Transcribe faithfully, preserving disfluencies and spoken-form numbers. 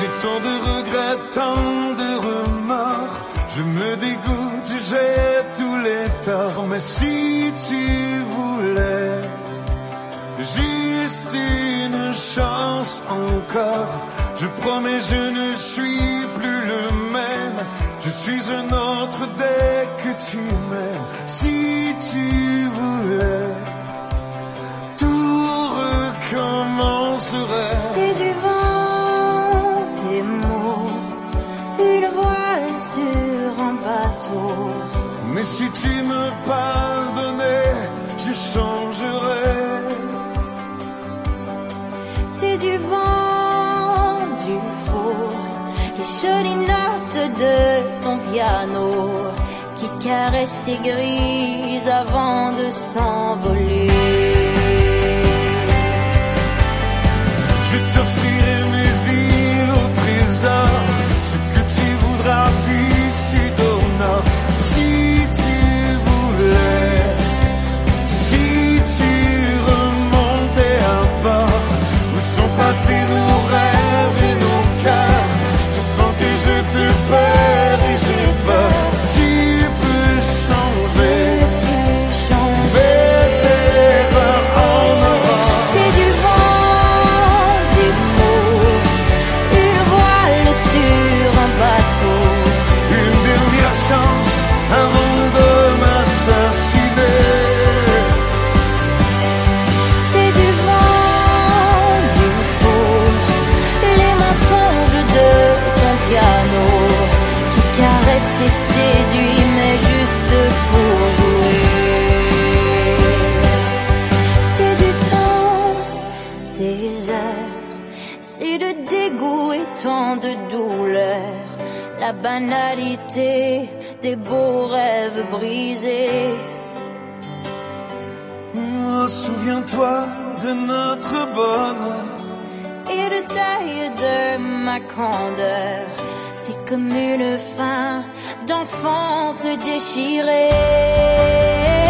J'ai tant de regrets, tant de remords. Je me dégoûte, j'ai tous les torts. Mais si tu voulais juste une chance encore, je promets je ne suis plus le même. Je suis un autre dès que tu m'aimes. Si tu voulais, tout recommencerait. C'est du vent, des mots, une voile sur un bateau. Mais si tu me pardonnais, je changerais. C'est du vent, du faux, les jolies notes de ton piano qui caressent ses grises avant de s'envoler. Je t'offrirai mes îles au trésor, ce que tu voudras du sud au nord. Si tu voulais, si tu remontais à bord, où sont passés nos rêves et nos cœurs. Je sens que je te perds et j'ai peur. Tu peux changer, Tu changes. mes erreurs en aurore. C'est du vent, des mots, une voile sur un bateau. Une dernière chance avant de m'assassiner. C'est du vent, du faux, les mensonges de ton piano qui caresse et séduit, mais juste pour jouer. C'est du temps, des heures, c'est de dégoût et tant de douleur, la banalité des beaux rêves brisés. Oh, souviens-toi de notre bonheur. Et de taille de ma candeur, c'est comme une fin d'enfance déchirée.